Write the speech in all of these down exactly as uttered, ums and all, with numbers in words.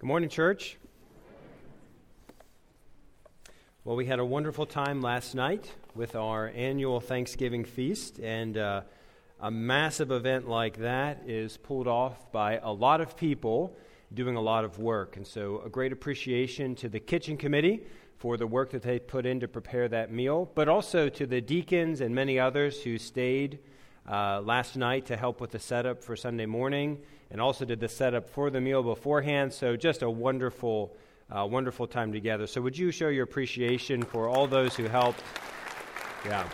Good morning, church. Well, we had a wonderful time last night with our annual Thanksgiving feast, and uh, a massive event like that is pulled off by a lot of people doing a lot of work. And so a great appreciation to the kitchen committee for the work that they put in to prepare that meal, but also to the deacons and many others who stayed uh, last night to help with the setup for Sunday morning, and also did the setup for the meal beforehand. So just a wonderful, uh, wonderful time together. So would you show your appreciation for all those who helped? Yeah.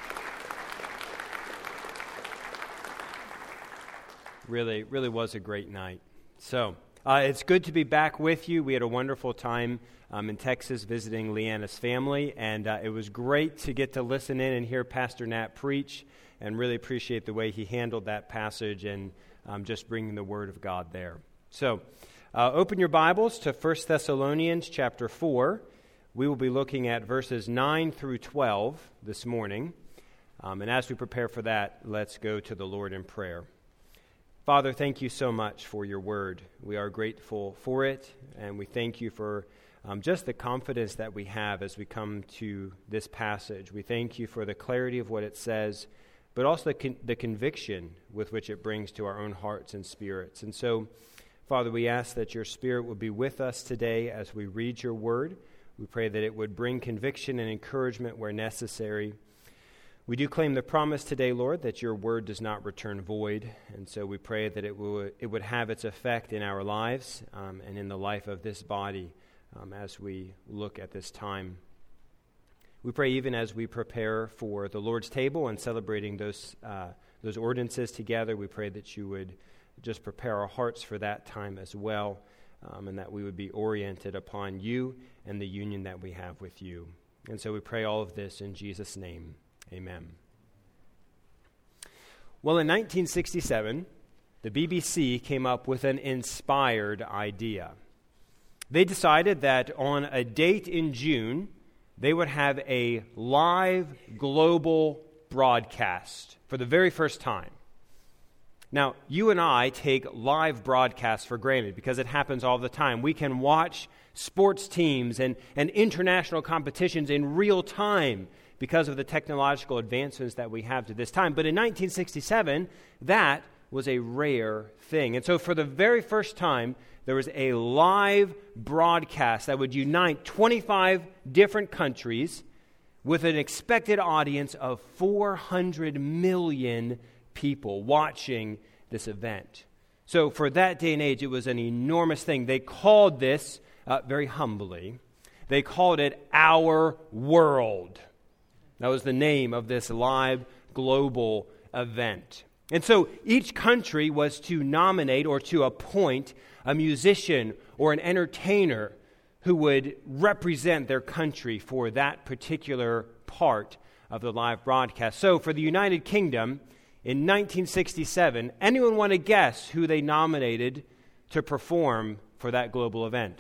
Really, really was a great night. So uh, it's good to be back with you. We had a wonderful time um, in Texas visiting Leanna's family, and uh, it was great to get to listen in and hear Pastor Nat preach, and really appreciate the way he handled that passage and um, just bringing the Word of God there. So uh, open your Bibles to First Thessalonians chapter four. We will be looking at verses nine through twelve this morning. Um, and as we prepare for that, let's go to the Lord in prayer. Father, thank you so much for your word. We are grateful for it, and we thank you for um, just the confidence that we have as we come to this passage. We thank you for the clarity of what it says, but also the, con- the conviction with which it brings to our own hearts and spirits. And so, Father, we ask that your Spirit would be with us today as we read your word. We pray that it would bring conviction and encouragement where necessary. We do claim the promise today, Lord, that your word does not return void, and so we pray that it would it would have its effect in our lives um, and in the life of this body um, as we look at this time. We pray even as we prepare for the Lord's table and celebrating those uh, those ordinances together, we pray that you would just prepare our hearts for that time as well, um, and that we would be oriented upon you and the union that we have with you. And so we pray all of this in Jesus' name. Amen. Well, in nineteen sixty-seven, the B B C came up with an inspired idea. They decided that on a date in June, they would have a live global broadcast for the very first time. Now, you and I take live broadcasts for granted because it happens all the time. We can watch sports teams and, and international competitions in real time because of the technological advancements that we have to this time. But in nineteen sixty-seven, that was a rare thing. And so for the very first time, there was a live broadcast that would unite twenty-five different countries with an expected audience of four hundred million people watching this event. So for that day and age, it was an enormous thing. They called this, uh, very humbly, they called it Our World. That was the name of this live global event. And so each country was to nominate or to appoint a musician or an entertainer who would represent their country for that particular part of the live broadcast. So for the United Kingdom, in nineteen sixty-seven, anyone want to guess who they nominated to perform for that global event?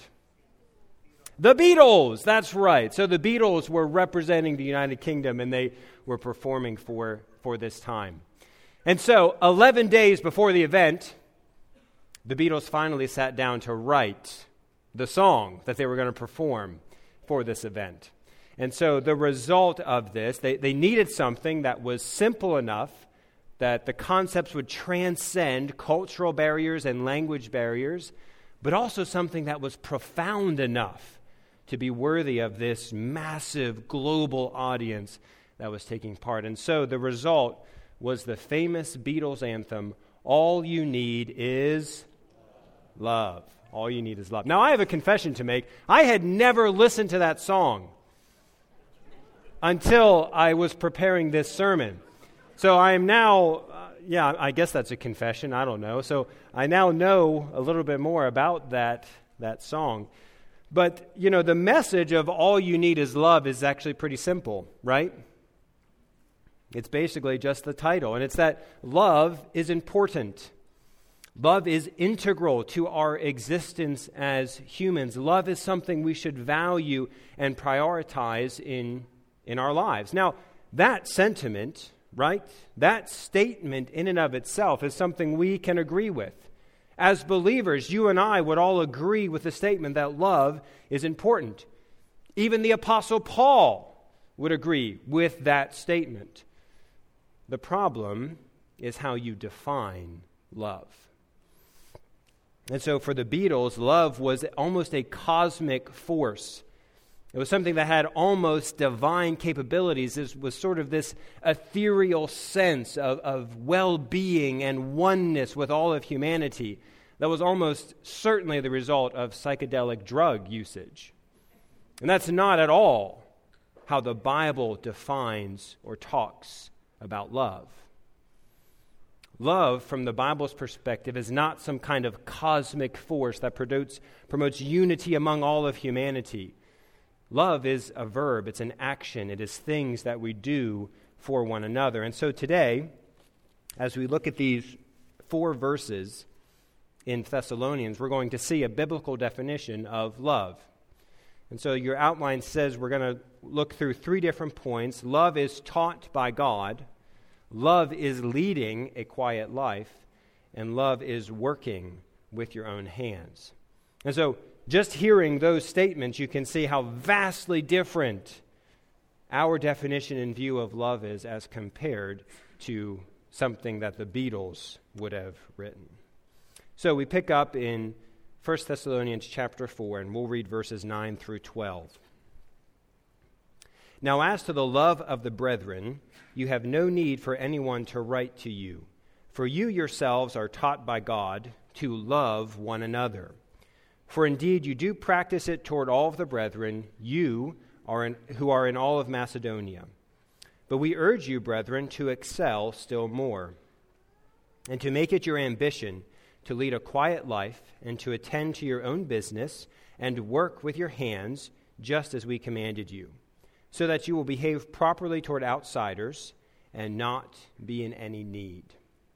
The Beatles, that's right. So the Beatles were representing the United Kingdom, and they were performing for, for this time. And so eleven days before the event, the Beatles finally sat down to write the song that they were going to perform for this event. And so the result of this, they, they needed something that was simple enough that the concepts would transcend cultural barriers and language barriers, but also something that was profound enough to be worthy of this massive global audience that was taking part. And so the result was the famous Beatles anthem, All You Need Is Love. All you need is love. Now, I have a confession to make. I had never listened to that song until I was preparing this sermon. So I am now, uh, yeah, I guess that's a confession. I don't know. So I now know a little bit more about that, that song. But, you know, the message of all you need is love is actually pretty simple, right? It's basically just the title, and it's that love is important. Love is integral to our existence as humans. Love is something we should value and prioritize in, in our lives. Now, that sentiment, right, that statement in and of itself is something we can agree with. As believers, you and I would all agree with the statement that love is important. Even the Apostle Paul would agree with that statement. The problem is how you define love. And so for the Beatles, love was almost a cosmic force. It was something that had almost divine capabilities. It was sort of this ethereal sense of, of well-being and oneness with all of humanity that was almost certainly the result of psychedelic drug usage. And that's not at all how the Bible defines or talks about love. Love, from the Bible's perspective, is not some kind of cosmic force that promotes, promotes unity among all of humanity. Love is a verb, it's an action, it is things that we do for one another. And so today, as we look at these four verses in Thessalonians, we're going to see a biblical definition of love. And so your outline says we're going to look through three different points. Love is taught by God, love is leading a quiet life, and love is working with your own hands. And so just hearing those statements, you can see how vastly different our definition and view of love is as compared to something that the Beatles would have written. So we pick up in First Thessalonians chapter four, and we'll read verses nine through twelve. Now as to the love of the brethren, you have no need for anyone to write to you, for you yourselves are taught by God to love one another. For indeed you do practice it toward all of the brethren, you are in, who are in all of Macedonia. But we urge you, brethren, to excel still more, and to make it your ambition to lead a quiet life, and to attend to your own business, and work with your hands, just as we commanded you, so that you will behave properly toward outsiders, and not be in any need.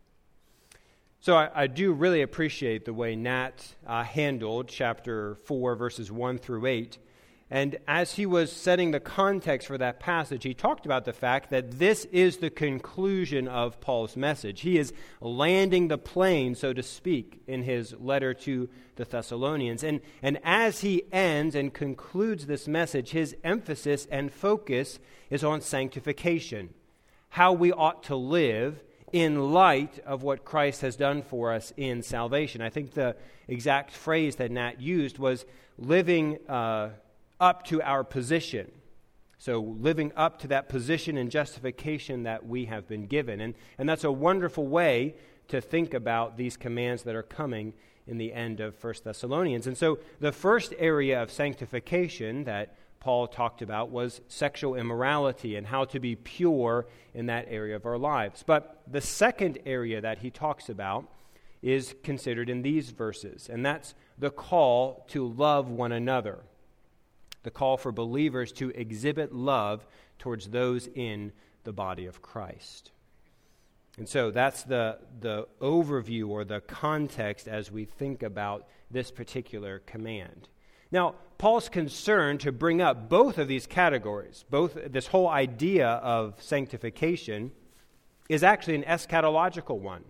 So I, I do really appreciate the way Nat uh, handled chapter four, verses one through eight. And as he was setting the context for that passage, he talked about the fact that this is the conclusion of Paul's message. He is landing the plane, so to speak, in his letter to the Thessalonians. And, and as he ends and concludes this message, his emphasis and focus is on sanctification, how we ought to live in light of what Christ has done for us in salvation. I think the exact phrase that Nat used was living uh, up to our position. So living up to that position and justification that we have been given. And, and that's a wonderful way to think about these commands that are coming in the end of First Thessalonians. And so the first area of sanctification that Paul talked about was sexual immorality and how to be pure in that area of our lives. But the second area that he talks about is considered in these verses, and that's the call to love one another, the call for believers to exhibit love towards those in the body of Christ. And so that's the, the overview or the context as we think about this particular command. Now, Paul's concern to bring up both of these categories, both this whole idea of sanctification, is actually an eschatological one.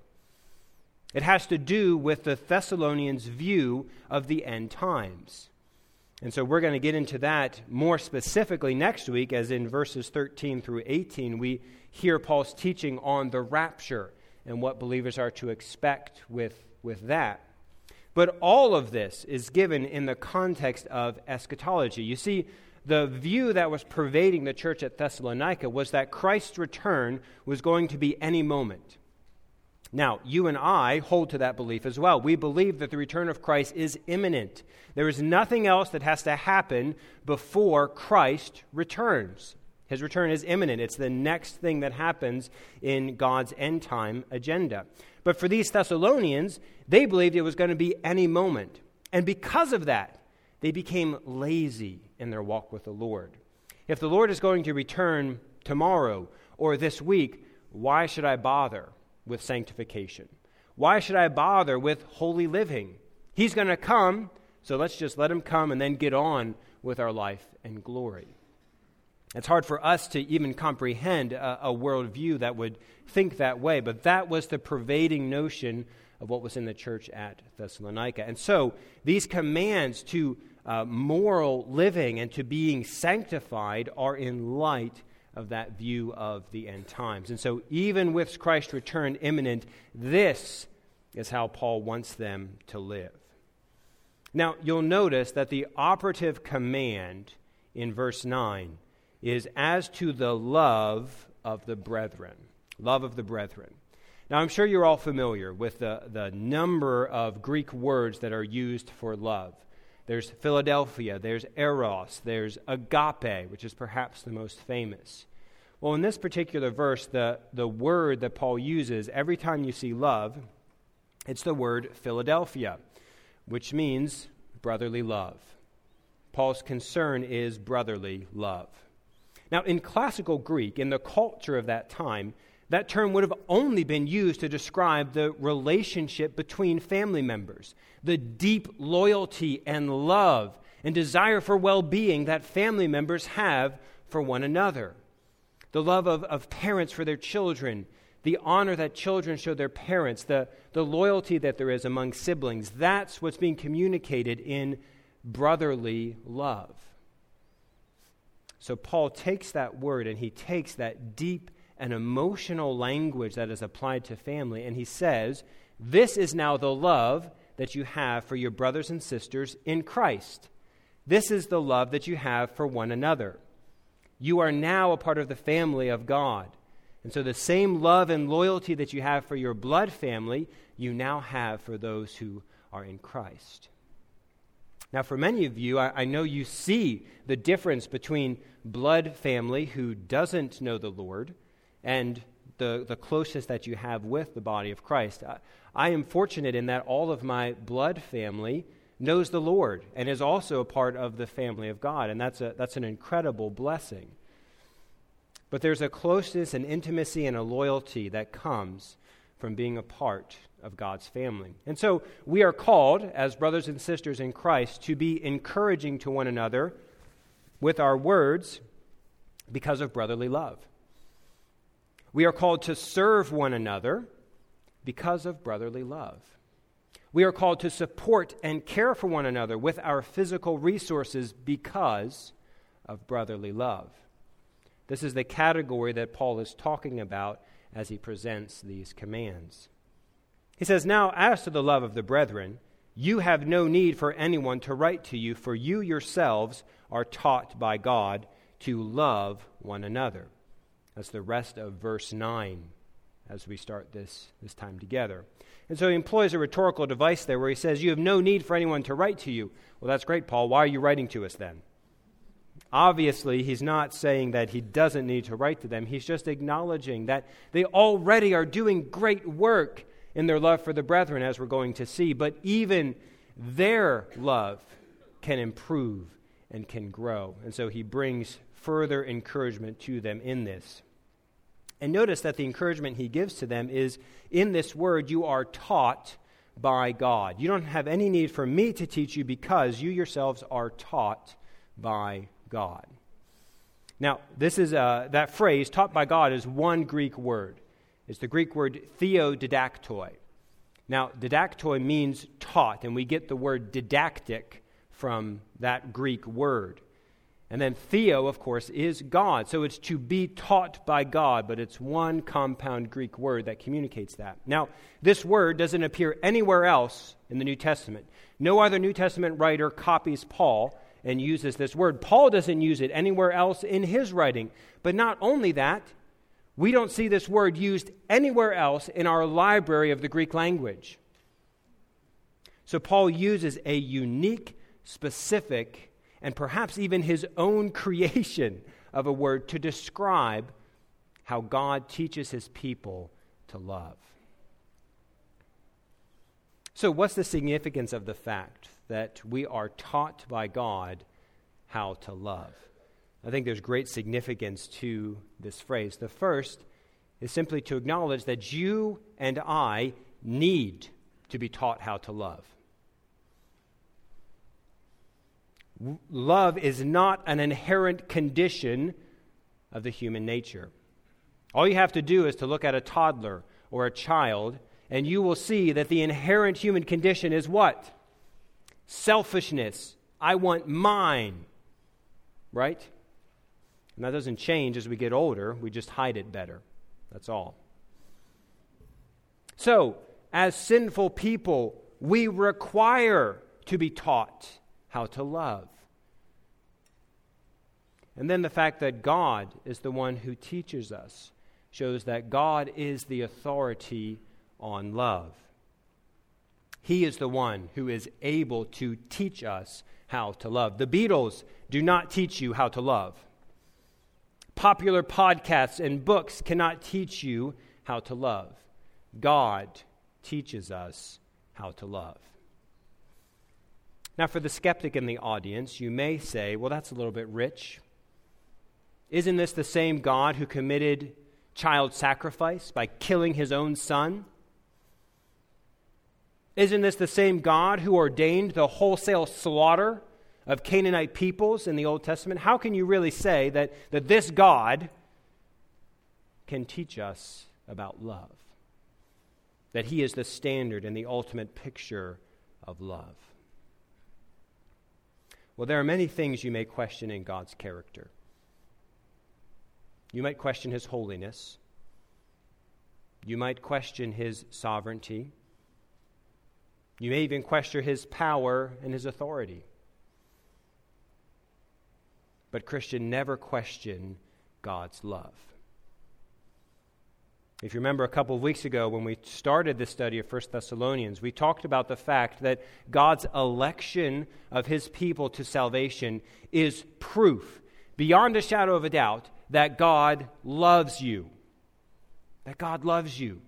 It has to do with the Thessalonians' view of the end times. And so we're going to get into that more specifically next week, as in verses thirteen through eighteen, we hear Paul's teaching on the rapture and what believers are to expect with, with that. But all of this is given in the context of eschatology. You see, the view that was pervading the church at Thessalonica was that Christ's return was going to be any moment. Now, you and I hold to that belief as well. We believe that the return of Christ is imminent. There is nothing else that has to happen before Christ returns. His return is imminent. It's the next thing that happens in God's end time agenda. But for these Thessalonians, they believed it was going to be any moment. And because of that, they became lazy in their walk with the Lord. If the Lord is going to return tomorrow or this week, why should I bother with sanctification? Why should I bother with holy living? He's going to come, so let's just let him come and then get on with our life and glory. It's hard for us to even comprehend a, a worldview that would think that way, but that was the pervading notion of what was in the church at Thessalonica. And so these commands to uh, moral living and to being sanctified are in light of that view of the end times. And so even with Christ's return imminent, this is how Paul wants them to live. Now, you'll notice that the operative command in verse nine is as to the love of the brethren. Love of the brethren. Now, I'm sure you're all familiar with the, the number of Greek words that are used for love. There's Philadelphia, there's eros, there's agape, which is perhaps the most famous. Well, in this particular verse, the, the word that Paul uses every time you see love, it's the word Philadelphia, which means brotherly love. Paul's concern is brotherly love. Now, in classical Greek, in the culture of that time, that term would have only been used to describe the relationship between family members, the deep loyalty and love and desire for well-being that family members have for one another. The love of, of parents for their children, the honor that children show their parents, the, the loyalty that there is among siblings. That's what's being communicated in brotherly love. So Paul takes that word and he takes that deep and emotional language that is applied to family, and he says, this is now the love that you have for your brothers and sisters in Christ. This is the love that you have for one another. You are now a part of the family of God. And so the same love and loyalty that you have for your blood family, you now have for those who are in Christ. Now, for many of you, I, I know you see the difference between blood family who doesn't know the Lord and the, the closeness that you have with the body of Christ. I, I am fortunate in that all of my blood family knows the Lord and is also a part of the family of God, and that's a that's an incredible blessing. But there's a closeness and intimacy and a loyalty that comes from being a part of God's family. And so we are called, as brothers and sisters in Christ, to be encouraging to one another with our words because of brotherly love. We are called to serve one another because of brotherly love. We are called to support and care for one another with our physical resources because of brotherly love. This is the category that Paul is talking about as he presents these commands. He says, now, as to the love of the brethren, you have no need for anyone to write to you, for you yourselves are taught by God to love one another. That's the rest of verse nine as we start this, this time together. And so he employs a rhetorical device there where he says, you have no need for anyone to write to you. Well, that's great, Paul. Why are you writing to us then? Obviously, he's not saying that he doesn't need to write to them. He's just acknowledging that they already are doing great work in their love for the brethren, as we're going to see. But even their love can improve and can grow. And so he brings further encouragement to them in this. And notice that the encouragement he gives to them is, in this word, you are taught by God. You don't have any need for me to teach you because you yourselves are taught by God. Now, this is uh, that phrase, taught by God, is one Greek word. It's the Greek word theodidaktoi. Now, didaktoi means taught, and we get the word didactic from that Greek word. And then theo, of course, is God. So it's to be taught by God, but it's one compound Greek word that communicates that. Now, this word doesn't appear anywhere else in the New Testament. No other New Testament writer copies Paul and uses this word. Paul doesn't use it anywhere else in his writing. But not only that, we don't see this word used anywhere else in our library of the Greek language. So Paul uses a unique, specific, and perhaps even his own creation of a word to describe how God teaches his people to love. So what's the significance of the fact that we are taught by God how to love? I think there's great significance to this phrase. The first is simply to acknowledge that you and I need to be taught how to love. Love is not an inherent condition of the human nature. All you have to do is to look at a toddler or a child and you will see that the inherent human condition is what? Selfishness. I want mine. Right? And that doesn't change as we get older. We just hide it better. That's all. So, as sinful people, we require to be taught how to love. And then the fact that God is the one who teaches us shows that God is the authority on love. He is the one who is able to teach us how to love. The Beatles do not teach you how to love. Popular podcasts and books cannot teach you how to love. God teaches us how to love. Now, for the skeptic in the audience, you may say, well, that's a little bit rich. Isn't this the same God who committed child sacrifice by killing his own son? Isn't this the same God who ordained the wholesale slaughter of Canaanite peoples in the Old Testament? How can you really say that, that this God can teach us about love? That he is the standard and the ultimate picture of love? Well, there are many things you may question in God's character. You might question his holiness. You might question his sovereignty. You may even question his power and his authority. But Christian, never question God's love. If you remember a couple of weeks ago when we started this study of First Thessalonians, we talked about the fact that God's election of his people to salvation is proof, beyond a shadow of a doubt, that God loves you. That God loves you.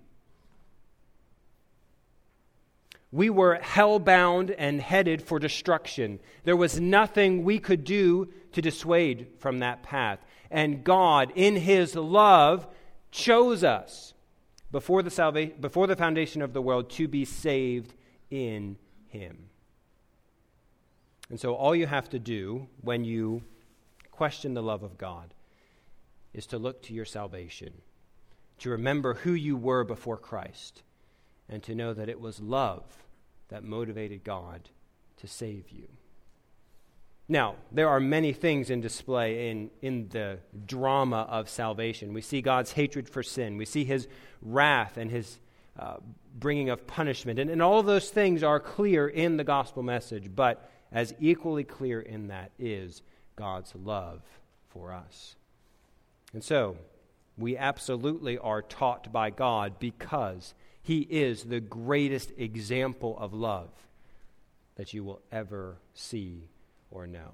We were hell-bound and headed for destruction. There was nothing we could do to dissuade from that path. And God, in his love, chose us before the salva- before the foundation of the world to be saved in him. And so all you have to do when you question the love of God is to look to your salvation, to remember who you were before Christ, and to know that it was love that motivated God to save you. Now, there are many things in display in, in the drama of salvation. We see God's hatred for sin. We see his wrath and his uh, bringing of punishment. And, and all of those things are clear in the gospel message, but as equally clear in that is God's love for us. And so, we absolutely are taught by God because he is the greatest example of love that you will ever see or know.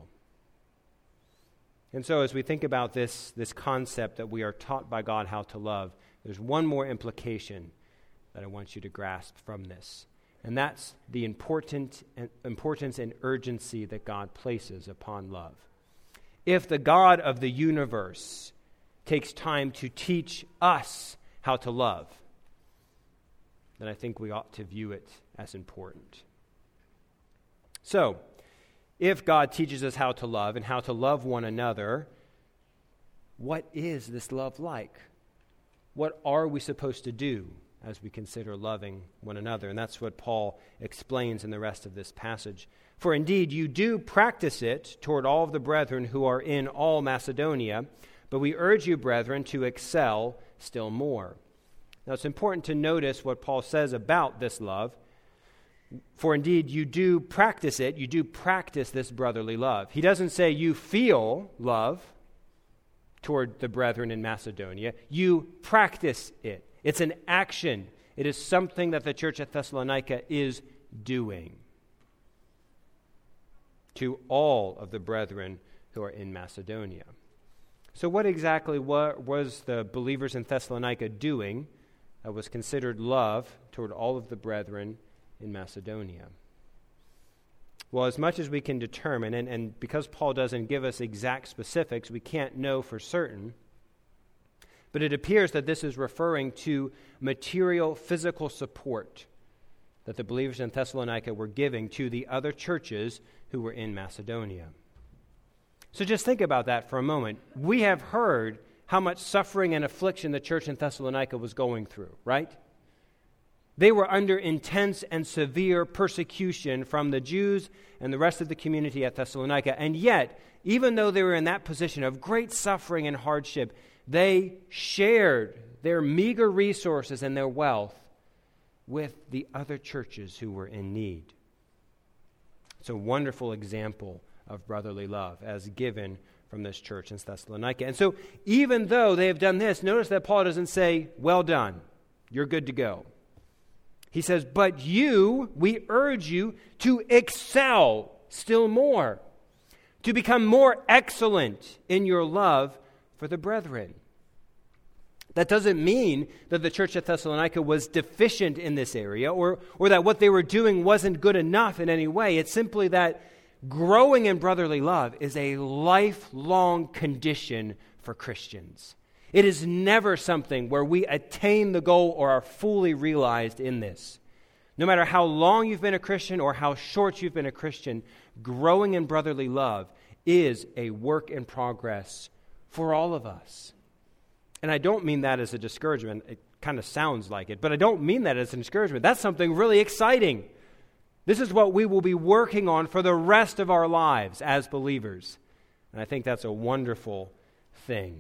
And so as we think about this, this concept that we are taught by God how to love, there's one more implication that I want you to grasp from this. And that's the important importance and urgency that God places upon love. If the God of the universe takes time to teach us how to love, then I think we ought to view it as important. So, if God teaches us how to love and how to love one another, what is this love like? What are we supposed to do as we consider loving one another? And that's what Paul explains in the rest of this passage. For indeed, you do practice it toward all of the brethren who are in all Macedonia, but we urge you, brethren, to excel still more. Now, it's important to notice what Paul says about this love. For indeed, you do practice it. You do practice this brotherly love. He doesn't say you feel love toward the brethren in Macedonia. You practice it. It's an action. It is something that the church at Thessalonica is doing to all of the brethren who are in Macedonia. So what exactly was the believers in Thessalonica doing that was considered love toward all of the brethren in Macedonia? Well, as much as we can determine, and, and because Paul doesn't give us exact specifics, we can't know for certain, but it appears that this is referring to material, physical support that the believers in Thessalonica were giving to the other churches who were in Macedonia. So just think about that for a moment. We have heard how much suffering and affliction the church in Thessalonica was going through, right? They were under intense and severe persecution from the Jews and the rest of the community at Thessalonica. And yet, even though they were in that position of great suffering and hardship, they shared their meager resources and their wealth with the other churches who were in need. It's a wonderful example of brotherly love as given from this church in Thessalonica. And so, even though they have done this, notice that Paul doesn't say, well done, you're good to go. He says, but you, we urge you to excel still more, to become more excellent in your love for the brethren. That doesn't mean that the church at Thessalonica was deficient in this area or, or that what they were doing wasn't good enough in any way. It's simply that growing in brotherly love is a lifelong condition for Christians. It is never something where we attain the goal or are fully realized in this. No matter how long you've been a Christian or how short you've been a Christian, growing in brotherly love is a work in progress for all of us. And I don't mean that as a discouragement. It kind of sounds like it, but I don't mean that as an discouragement. That's something really exciting. This is what we will be working on for the rest of our lives as believers. And I think that's a wonderful thing.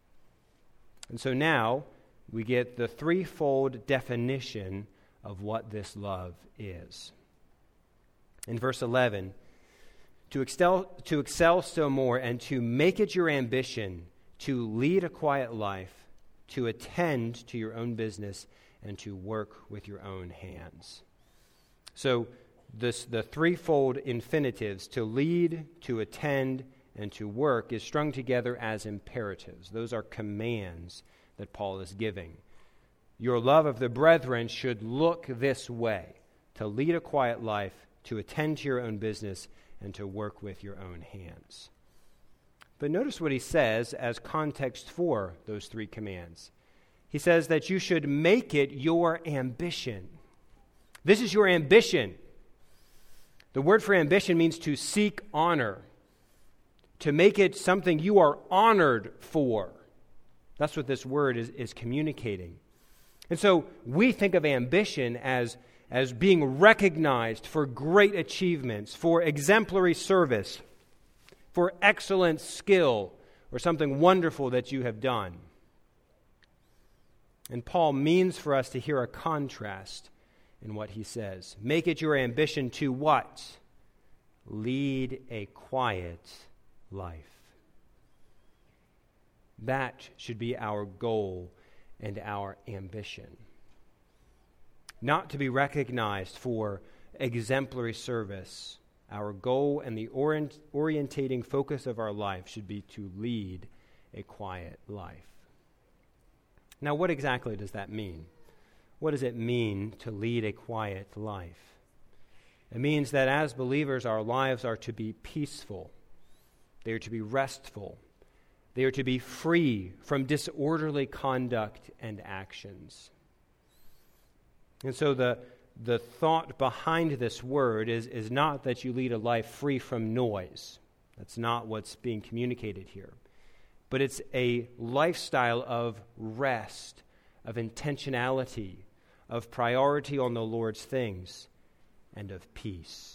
And so now we get the threefold definition of what this love is. In verse eleven, to excel, to excel still more and to make it your ambition to lead a quiet life, to attend to your own business, and to work with your own hands. So this, the threefold infinitives, to lead, to attend, and to work, is strung together as imperatives. Those are commands that Paul is giving. Your love of the brethren should look this way: to lead a quiet life, to attend to your own business, and to work with your own hands. But notice what he says as context for those three commands. He says that you should make it your ambition. This is your ambition. The word for ambition means to seek honor, to make it something you are honored for. That's what this word is, is communicating. And so we think of ambition as, as being recognized for great achievements, for exemplary service, for excellent skill, or something wonderful that you have done. And Paul means for us to hear a contrast in what he says. Make it your ambition to what? Lead a quiet life. That should be our goal and our ambition. Not to be recognized for exemplary service. Our goal and the orient, orientating focus of our life should be to lead a quiet life. Now, what exactly does that mean? What does it mean to lead a quiet life? It means that as believers, our lives are to be peaceful. They are to be restful. They are to be free from disorderly conduct and actions. And so the The thought behind this word is, is not that you lead a life free from noise. That's not what's being communicated here. But it's a lifestyle of rest, of intentionality, of priority on the Lord's things, and of peace.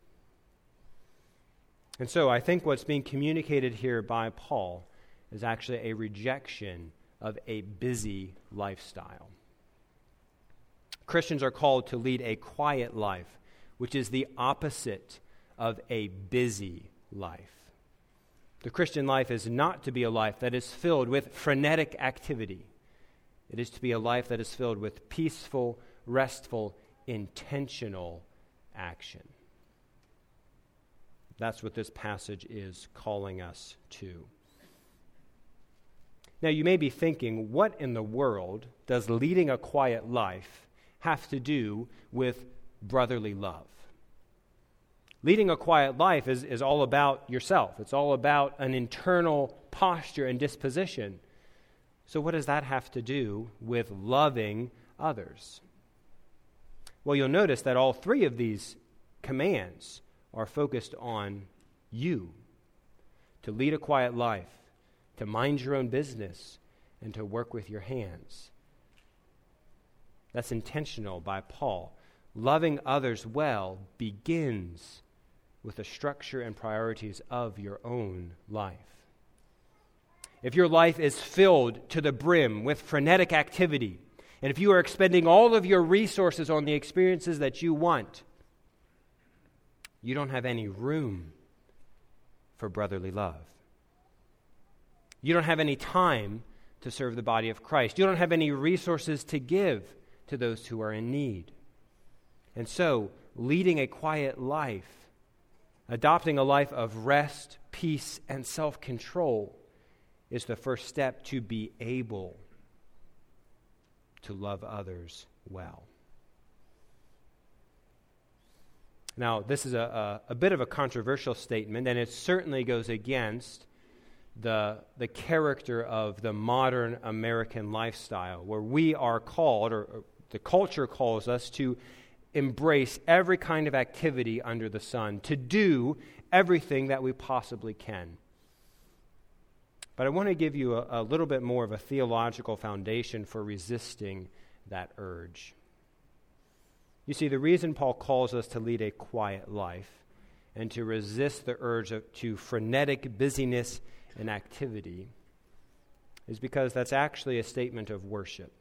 And so I think what's being communicated here by Paul is actually a rejection of a busy lifestyle. Christians are called to lead a quiet life, which is the opposite of a busy life. The Christian life is not to be a life that is filled with frenetic activity. It is to be a life that is filled with peaceful, restful, intentional action. That's what this passage is calling us to. Now, you may be thinking, what in the world does leading a quiet life have to do with brotherly love? Leading a quiet life is, is all about yourself. It's all about an internal posture and disposition. So what does that have to do with loving others? Well, you'll notice that all three of these commands are focused on you. To lead a quiet life, to mind your own business, and to work with your hands. That's intentional by Paul. Loving others well begins with the structure and priorities of your own life. If your life is filled to the brim with frenetic activity, and if you are expending all of your resources on the experiences that you want, you don't have any room for brotherly love. You don't have any time to serve the body of Christ. You don't have any resources to give to those who are in need. And so, leading a quiet life, adopting a life of rest, peace, and self-control is the first step to be able to love others well. Now, this is a, a, a bit of a controversial statement, and it certainly goes against the, the character of the modern American lifestyle, where we are called, or, or the culture calls us, to embrace every kind of activity under the sun, to do everything that we possibly can. But I want to give you a, a little bit more of a theological foundation for resisting that urge. You see, the reason Paul calls us to lead a quiet life and to resist the urge of, to frenetic busyness and activity is because that's actually a statement of worship.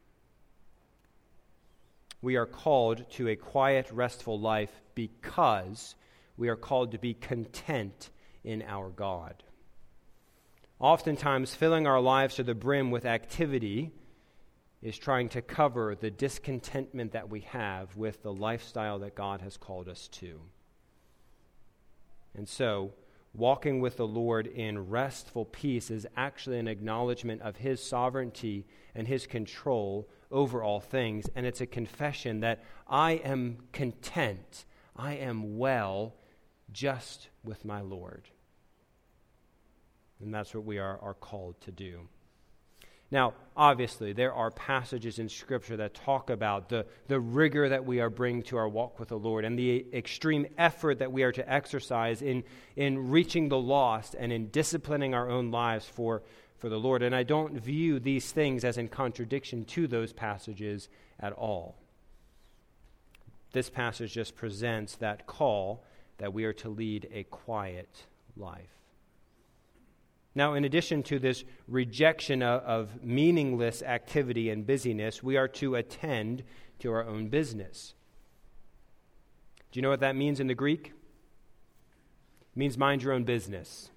We are called to a quiet, restful life because we are called to be content in our God. Oftentimes, filling our lives to the brim with activity is trying to cover the discontentment that we have with the lifestyle that God has called us to. And so, walking with the Lord in restful peace is actually an acknowledgement of His sovereignty and His control over all things, and it's a confession that I am content, I am well just with my Lord. And that's what we are, are called to do. Now, obviously, there are passages in Scripture that talk about the, the rigor that we are bringing to our walk with the Lord and the extreme effort that we are to exercise in, in reaching the lost and in disciplining our own lives for, for the Lord. And I don't view these things as in contradiction to those passages at all. This passage just presents that call that we are to lead a quiet life. Now, in addition to this rejection of, of meaningless activity and busyness, we are to attend to our own business. Do you know what that means in the Greek? It means mind your own business.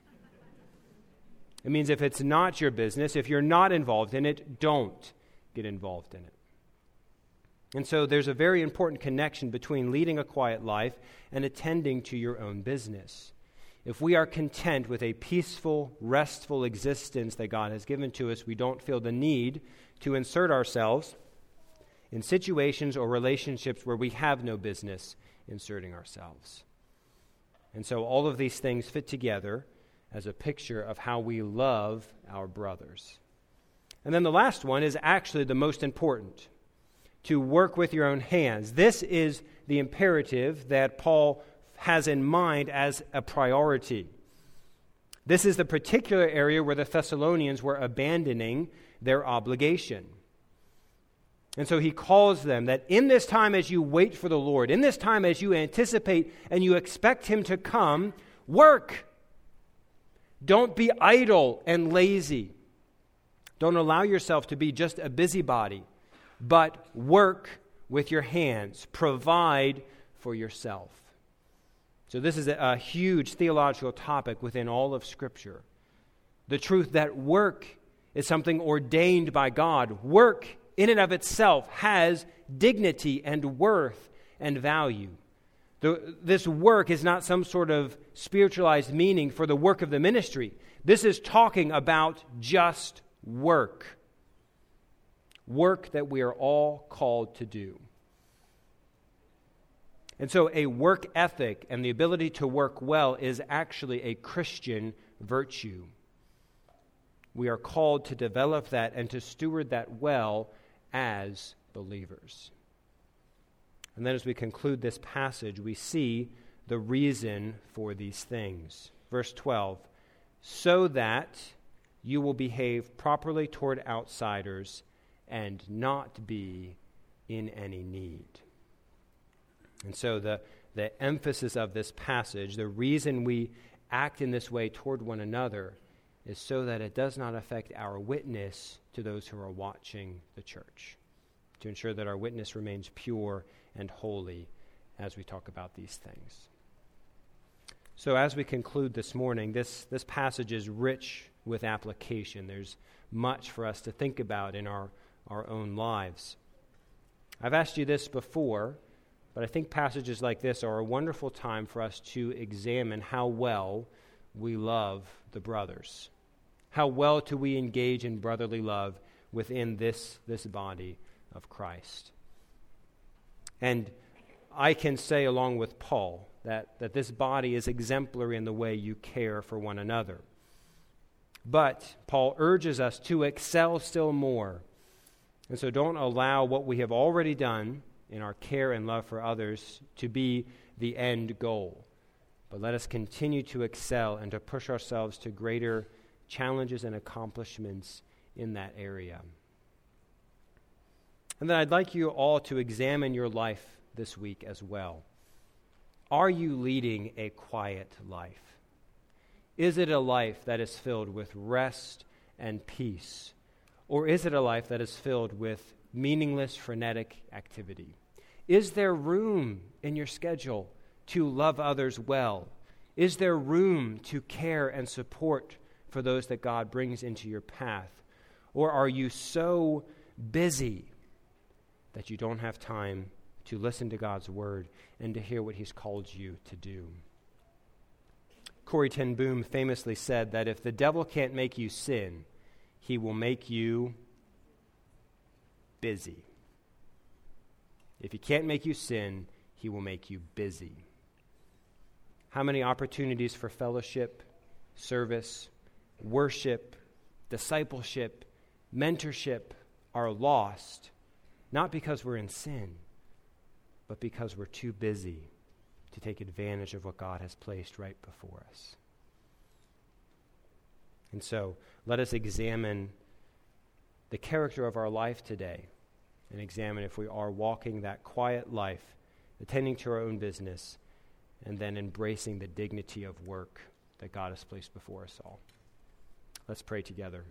It means if it's not your business, if you're not involved in it, don't get involved in it. And so there's a very important connection between leading a quiet life and attending to your own business. If we are content with a peaceful, restful existence that God has given to us, we don't feel the need to insert ourselves in situations or relationships where we have no business inserting ourselves. And so all of these things fit together as a picture of how we love our brothers. And then the last one is actually the most important, to work with your own hands. This is the imperative that Paul has in mind as a priority. This is the particular area where the Thessalonians were abandoning their obligation. And so he calls them that in this time as you wait for the Lord, in this time as you anticipate and you expect Him to come, work. Don't be idle and lazy. Don't allow yourself to be just a busybody, but work with your hands. Provide for yourself. So this is a, a huge theological topic within all of Scripture. The truth that work is something ordained by God. Work in and of itself has dignity and worth and value. The, this work is not some sort of spiritualized meaning for the work of the ministry. This is talking about just work. Work that we are all called to do. And so a work ethic and the ability to work well is actually a Christian virtue. We are called to develop that and to steward that well as believers. And then as we conclude this passage, we see the reason for these things. Verse twelve, so that you will behave properly toward outsiders and not be in any need. And so the, the emphasis of this passage, the reason we act in this way toward one another, is so that it does not affect our witness to those who are watching the church, to ensure that our witness remains pure and holy as we talk about these things. So as we conclude this morning, this, this passage is rich with application. There's much for us to think about in our, our own lives. I've asked you this before, but I think passages like this are a wonderful time for us to examine how well we love the brothers. How well do we engage in brotherly love within this, this body of Christ? And I can say, along with Paul, that, that this body is exemplary in the way you care for one another. But Paul urges us to excel still more. And so don't allow what we have already done in our care and love for others to be the end goal. But let us continue to excel and to push ourselves to greater challenges and accomplishments in that area. And then I'd like you all to examine your life this week as well. Are you leading a quiet life? Is it a life that is filled with rest and peace? Or is it a life that is filled with meaningless, frenetic activity? Is there room in your schedule to love others well? Is there room to care and support for those that God brings into your path? Or are you so busy that you don't have time to listen to God's word and to hear what he's called you to do? Corrie ten Boom famously said that if the devil can't make you sin, he will make you busy. If he can't make you sin, he will make you busy. How many opportunities for fellowship, service, worship, discipleship, mentorship are lost, not because we're in sin, but because we're too busy to take advantage of what God has placed right before us. And so, let us examine the character of our life today and examine if we are walking that quiet life, attending to our own business, and then embracing the dignity of work that God has placed before us all. Let's pray together.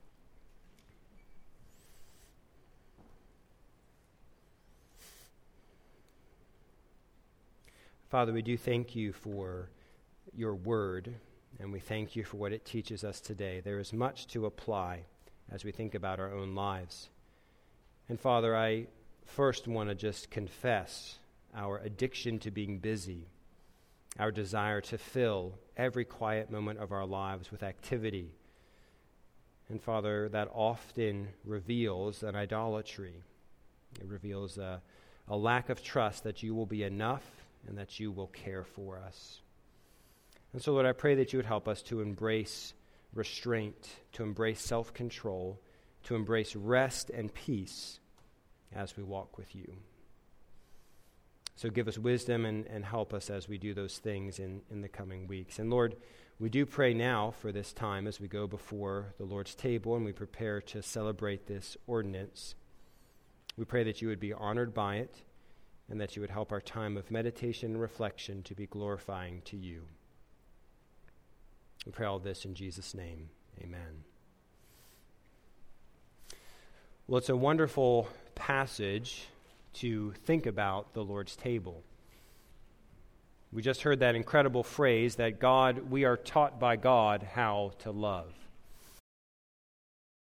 Father, we do thank you for your word, and we thank you for what it teaches us today. There is much to apply as we think about our own lives. And Father, I first want to just confess our addiction to being busy, our desire to fill every quiet moment of our lives with activity. And Father, that often reveals an idolatry. It reveals a, a lack of trust that you will be enough and that you will care for us. And so, Lord, I pray that you would help us to embrace restraint, to embrace self-control, to embrace rest and peace as we walk with you. So give us wisdom and, and help us as we do those things in, in the coming weeks. And Lord, we do pray now for this time as we go before the Lord's table and we prepare to celebrate this ordinance. We pray that you would be honored by it and that you would help our time of meditation and reflection to be glorifying to you. We pray all this in Jesus' name. Amen. Well, it's a wonderful passage to think about the Lord's table. We just heard that incredible phrase that God, we are taught by God how to love.